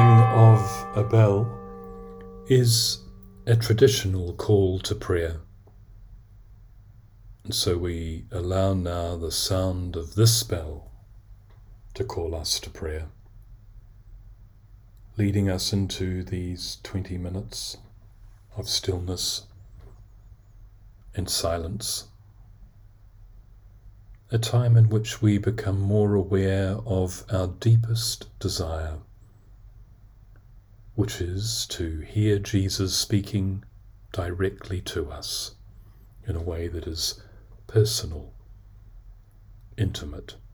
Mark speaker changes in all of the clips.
Speaker 1: ringing of a bell is a traditional call to prayer. And so we allow now the sound of this bell to call us to prayer, leading us into these 20 minutes of stillness and silence, a time in which we become more aware of our deepest desire, which is to hear Jesus speaking directly to us in a way that is personal, intimate.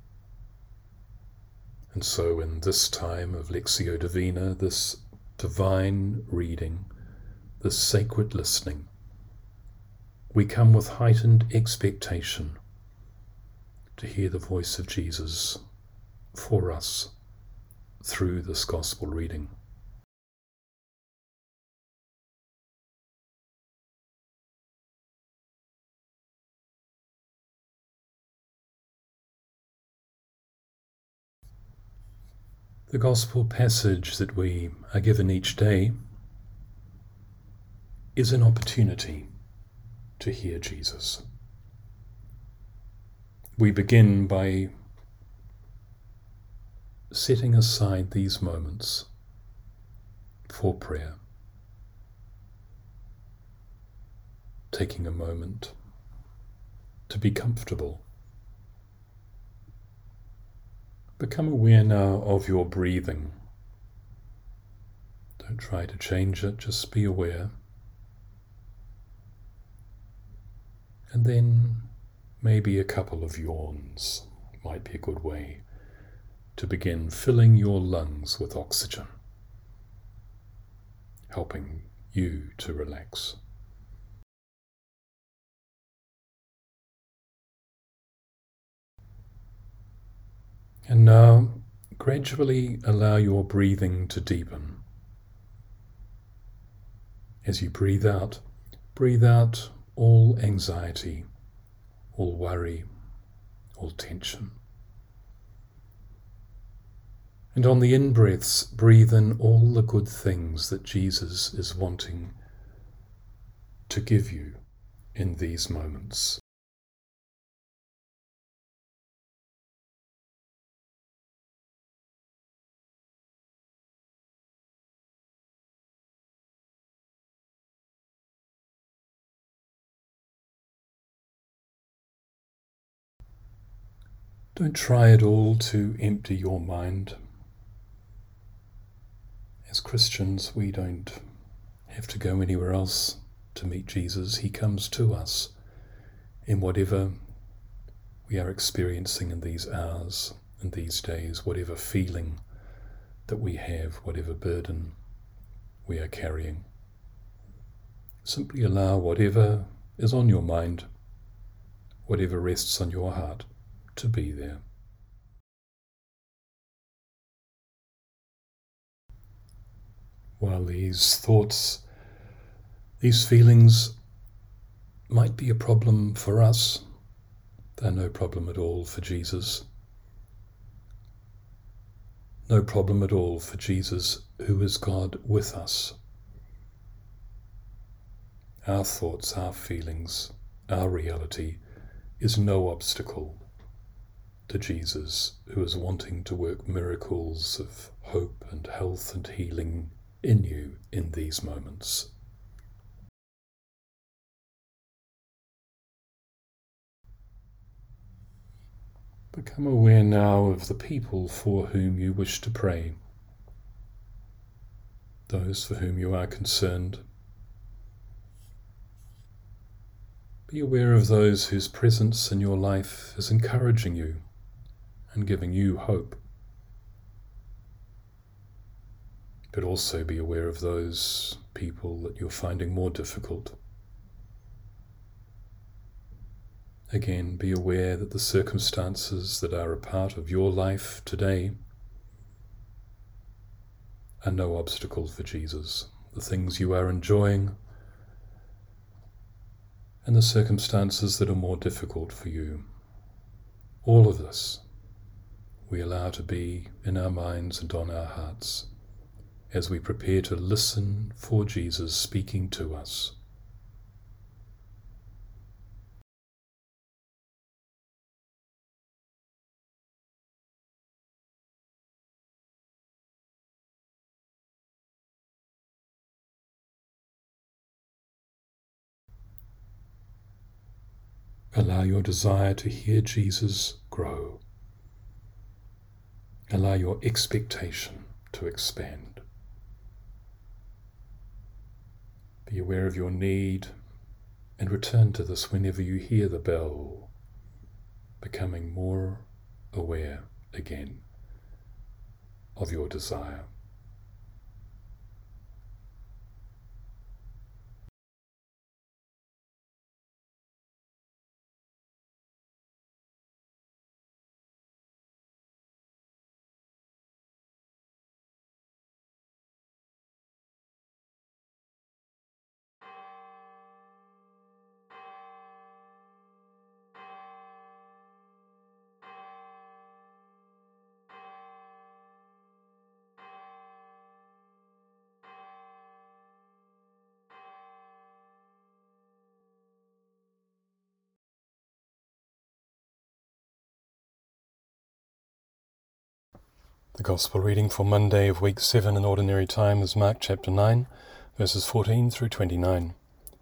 Speaker 1: And so in this time of Lectio Divina, this divine reading, this sacred listening, we come with heightened expectation to hear the voice of Jesus for us through this gospel reading. The gospel passage that we are given each day is an opportunity to hear Jesus. We begin by setting aside these moments for prayer, taking a moment to be comfortable. Become aware now of your breathing. Don't try to change it, just be aware. And then maybe a couple of yawns might be a good way to begin filling your lungs with oxygen, helping you to relax. And now, gradually allow your breathing to deepen. As you breathe out all anxiety, all worry, all tension. And on the in-breaths, breathe in all the good things that Jesus is wanting to give you in these moments. Don't try at all to empty your mind. As Christians, we don't have to go anywhere else to meet Jesus. He comes to us in whatever we are experiencing in these hours, in these days, whatever feeling that we have, whatever burden we are carrying. Simply allow whatever is on your mind, whatever rests on your heart, to be there. While these thoughts, these feelings might be a problem for us, they're no problem at all for Jesus. No problem at all for Jesus, who is God with us. Our thoughts, our feelings, our reality is no obstacle to Jesus, who is wanting to work miracles of hope and health and healing in you in these moments. Become aware now of the people for whom you wish to pray, those for whom you are concerned. Be aware of those whose presence in your life is encouraging you and giving you hope. But also be aware of those people that you're finding more difficult. Again, be aware that the circumstances that are a part of your life today are no obstacle for Jesus. The things you are enjoying and the circumstances that are more difficult for you. All of this we allow to be in our minds and on our hearts as we prepare to listen for Jesus speaking to us. Allow your desire to hear Jesus grow. Allow your expectation to expand. Be aware of your need and return to this whenever you hear the bell, becoming more aware again of your desire. The Gospel reading for Monday of week 7 in Ordinary Time is Mark chapter 9, verses 14 through 29.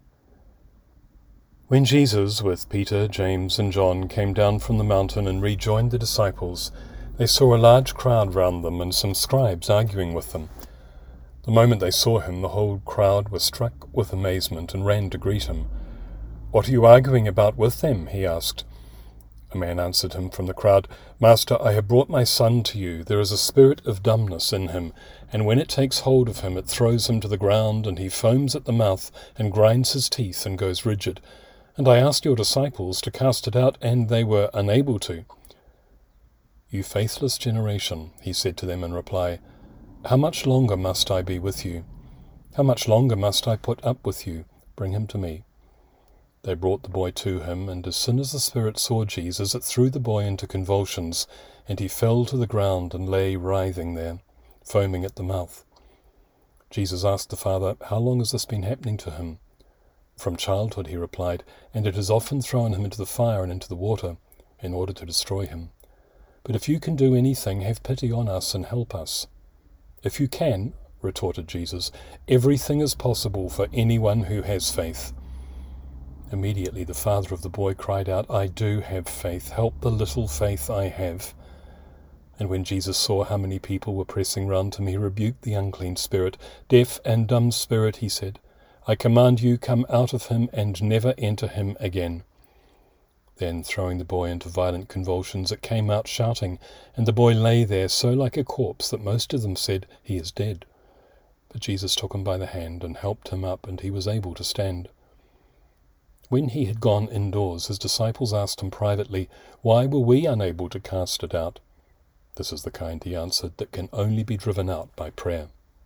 Speaker 1: When Jesus, with Peter, James and John, came down from the mountain and rejoined the disciples, they saw a large crowd round them and some scribes arguing with them. The moment they saw him, the whole crowd was struck with amazement and ran to greet him. "What are you arguing about with them?" he asked. A man answered him from the crowd, "Master, I have brought my son to you. There is a spirit of dumbness in him, and when it takes hold of him, it throws him to the ground, and he foams at the mouth and grinds his teeth and goes rigid. And I asked your disciples to cast it out, and they were unable to." "You faithless generation," he said to them in reply, "how much longer must I be with you? How much longer must I put up with you? Bring him to me." They brought the boy to him, and as soon as the spirit saw Jesus, it threw the boy into convulsions, and he fell to the ground and lay writhing there, foaming at the mouth. Jesus asked the father, "How long has this been happening to him?" "From childhood," he replied, "and it has often thrown him into the fire and into the water, in order to destroy him. But if you can do anything, have pity on us and help us." "If you can," retorted Jesus, "everything is possible for anyone who has faith." Immediately the father of the boy cried out, "I do have faith. Help the little faith I have." And when Jesus saw how many people were pressing round him, he rebuked the unclean spirit. "Deaf and dumb spirit," he said, "I command you, come out of him and never enter him again." Then, throwing the boy into violent convulsions, it came out shouting, and the boy lay there so like a corpse that most of them said, "He is dead." But Jesus took him by the hand and helped him up, and he was able to stand. When he had gone indoors, his disciples asked him privately, "Why were we unable to cast it out?" "This is the kind," he answered, "that can only be driven out by prayer."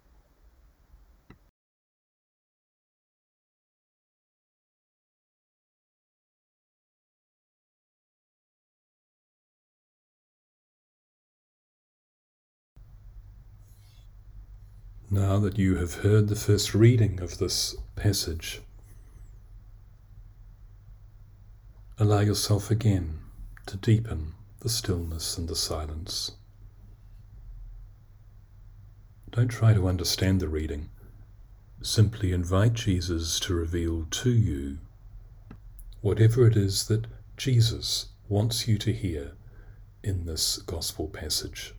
Speaker 1: Now that you have heard the first reading of this passage, allow yourself again to deepen the stillness and the silence. Don't try to understand the reading. Simply invite Jesus to reveal to you whatever it is that Jesus wants you to hear in this gospel passage.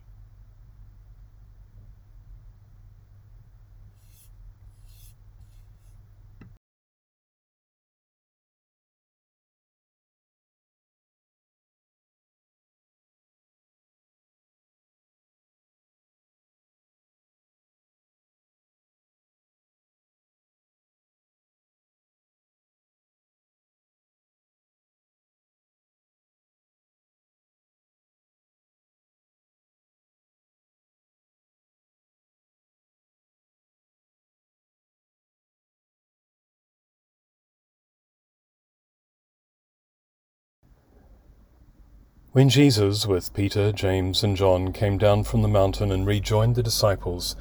Speaker 1: When Jesus, with Peter, James and John, came down from the mountain and rejoined the disciples,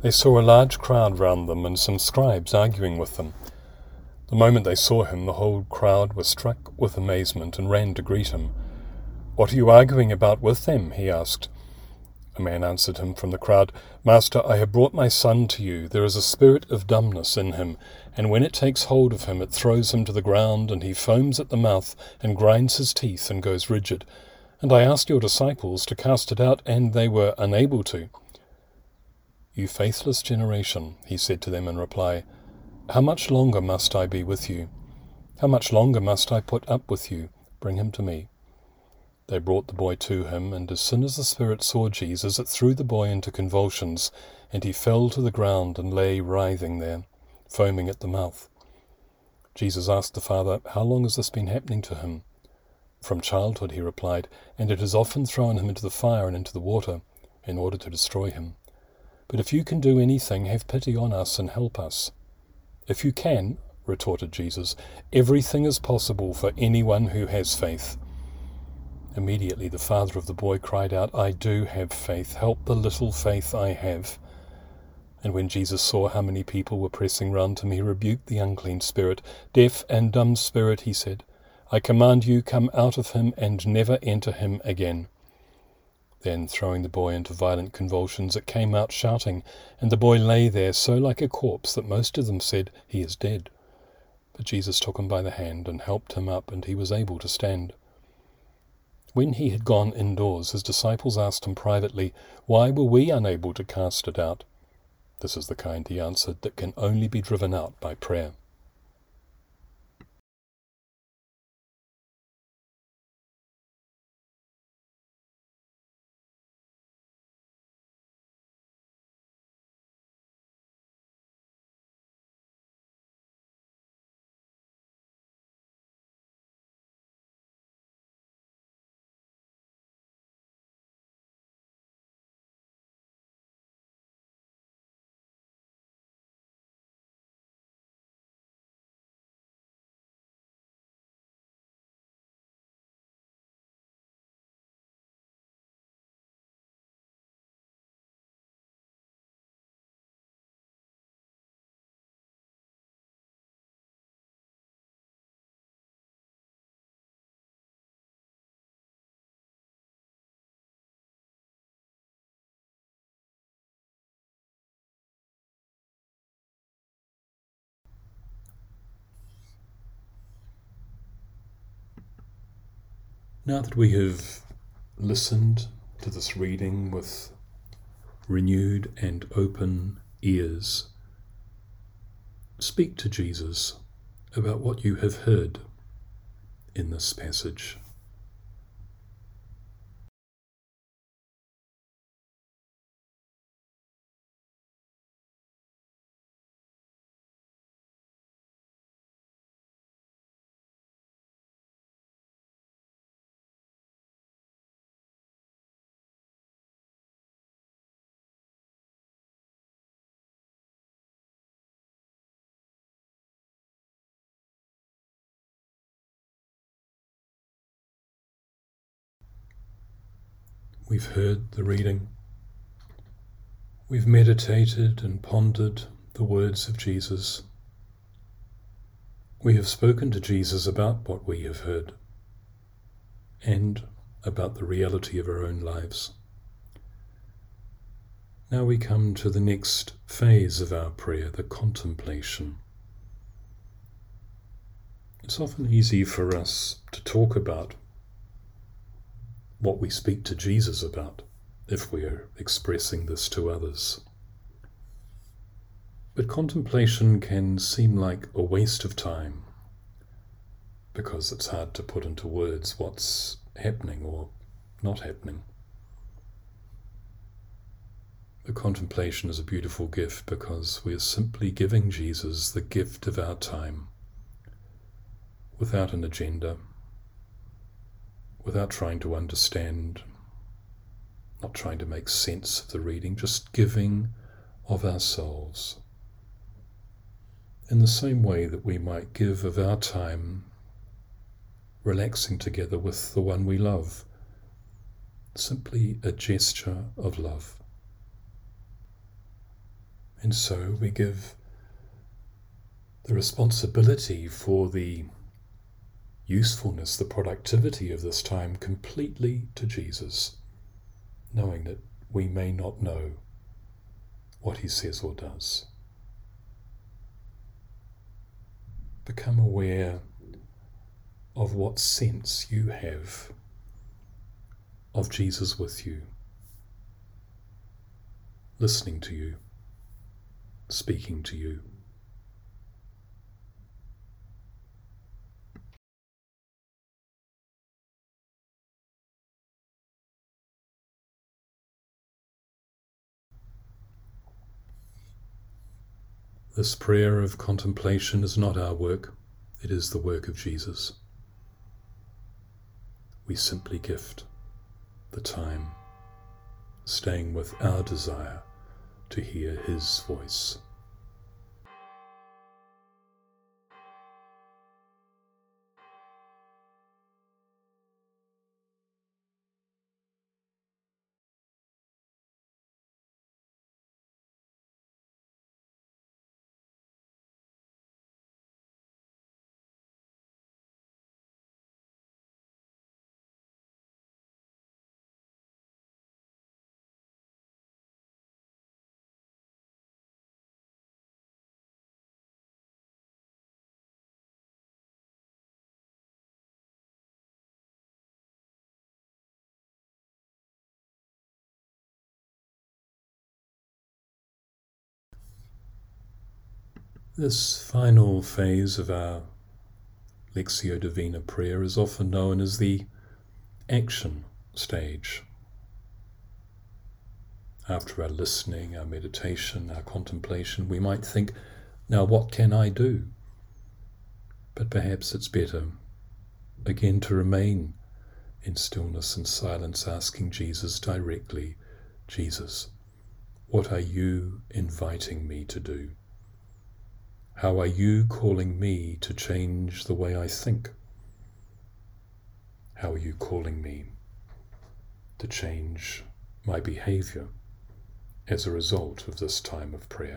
Speaker 1: They saw a large crowd round them and some scribes arguing with them. The moment they saw him, the whole crowd was struck with amazement and ran to greet him. "What are you arguing about with them?" he asked. A man answered him from the crowd, "Master, I have brought my son to you. There is a spirit of dumbness in him, and when it takes hold of him, it throws him to the ground, and he foams at the mouth and grinds his teeth and goes rigid. And I asked your disciples to cast it out, and they were unable to." "You faithless generation," he said to them in reply, "how much longer must I be with you? How much longer must I put up with you? Bring him to me." They brought the boy to him, and as soon as the spirit saw Jesus, it threw the boy into convulsions, and he fell to the ground and lay writhing there, foaming at the mouth. Jesus asked the father, "How long has this been happening to him?" "From childhood," he replied, "and it has often thrown him into the fire and into the water, in order to destroy him. But if you can do anything, have pity on us and help us." "If you can," retorted Jesus, "everything is possible for anyone who has faith." Immediately the father of the boy cried out, "I do have faith. Help the little faith I have." And when Jesus saw how many people were pressing round him, he rebuked the unclean spirit. "Deaf and dumb spirit," he said, "I command you, come out of him and never enter him again." Then, throwing the boy into violent convulsions, it came out shouting, and the boy lay there so like a corpse that most of them said, "He is dead." But Jesus took him by the hand and helped him up, and he was able to stand. When he had gone indoors, his disciples asked him privately, "Why were we unable to cast it out?" "This is the kind," he answered, "that can only be driven out by prayer." Now that we have listened to this reading with renewed and open ears, speak to Jesus about what you have heard in this passage. We've heard the reading. We've meditated and pondered the words of Jesus. We have spoken to Jesus about what we have heard and about the reality of our own lives. Now we come to the next phase of our prayer, the contemplation. It's often easy for us to talk about what we speak to Jesus about if we are expressing this to others. But contemplation can seem like a waste of time because it's hard to put into words what's happening or not happening. The contemplation is a beautiful gift because we are simply giving Jesus the gift of our time without an agenda, without trying to understand, not trying to make sense of the reading, just giving of ourselves. In the same way that we might give of our time relaxing together with the one we love, simply a gesture of love. And so we give the responsibility for the usefulness, the productivity of this time completely to Jesus, knowing that we may not know what he says or does. Become aware of what sense you have of Jesus with you, listening to you, speaking to you. This prayer of contemplation is not our work, it is the work of Jesus. We simply gift the time, staying with our desire to hear his voice. This final phase of our Lectio Divina prayer is often known as the action stage. After our listening, our meditation, our contemplation, we might think, now what can I do? But perhaps it's better, again, to remain in stillness and silence, asking Jesus directly, Jesus, what are you inviting me to do? How are you calling me to change the way I think? How are you calling me to change my behavior as a result of this time of prayer?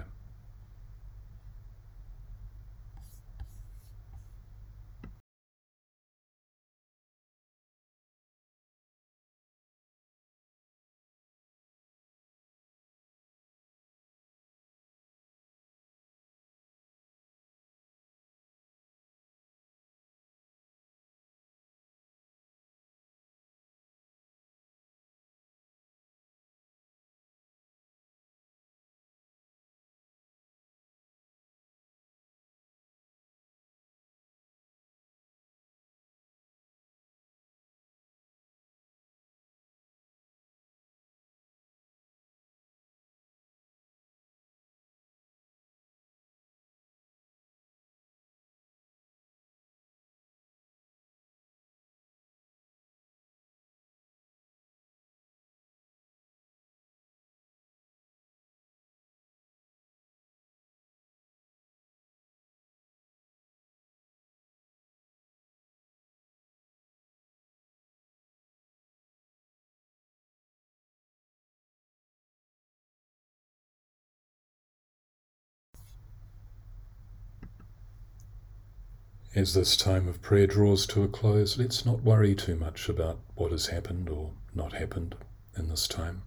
Speaker 1: As this time of prayer draws to a close, let's not worry too much about what has happened or not happened in this time.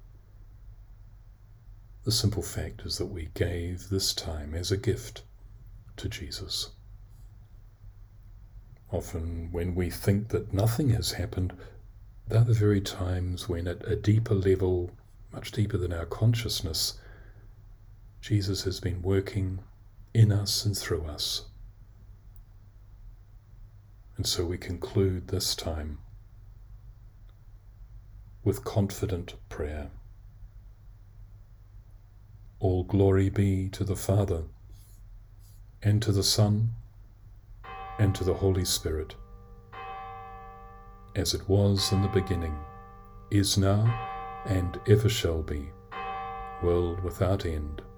Speaker 1: The simple fact is that we gave this time as a gift to Jesus. Often when we think that nothing has happened, they're the very times when at a deeper level, much deeper than our consciousness, Jesus has been working in us and through us. And so we conclude this time with confident prayer. All glory be to the Father, and to the Son, and to the Holy Spirit, as it was in the beginning, is now, and ever shall be, world without end.